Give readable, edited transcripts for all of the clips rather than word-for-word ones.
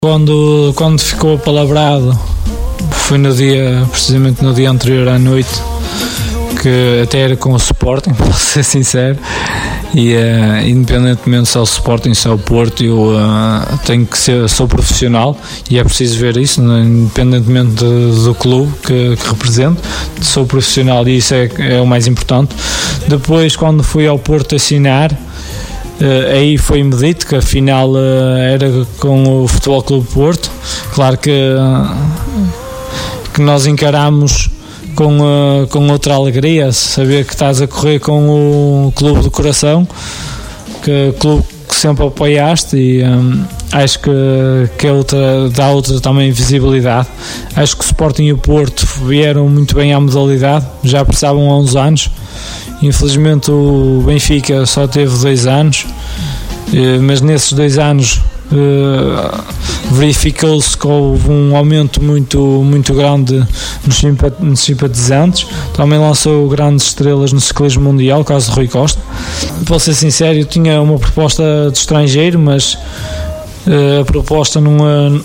Quando ficou apalavrado, foi precisamente no dia anterior à noite, que até era com o Sporting, para ser sincero, e independentemente se é o Sporting, se é o Porto, eu sou profissional e é preciso ver isso, independentemente do clube que represento, sou profissional e isso é o mais importante. Depois, quando fui ao Porto assinar, aí foi-me dito que a final era com o Futebol Clube Porto. Claro que nós encaramos com outra alegria, saber que estás a correr com o clube do coração, que clube que sempre apoiaste, e acho que dá outra também visibilidade. Acho que o Sporting e o Porto vieram muito bem à modalidade, já precisavam há uns anos. Infelizmente o Benfica só teve 2 anos, mas nesses 2 anos verificou-se que houve um aumento muito grande nos simpatizantes. Também lançou grandes estrelas no ciclismo mundial, caso de Rui Costa. Para ser sincero, eu tinha uma proposta de estrangeiro, mas a proposta não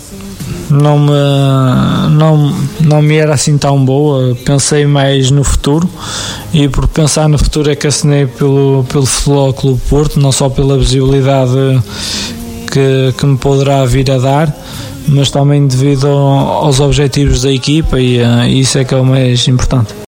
me era assim tão boa. Pensei mais no futuro, e por pensar no futuro é que assinei pelo Futebol Clube Porto, não só pela visibilidade que me poderá vir a dar, mas também devido aos objetivos da equipa, e isso é que é o mais importante.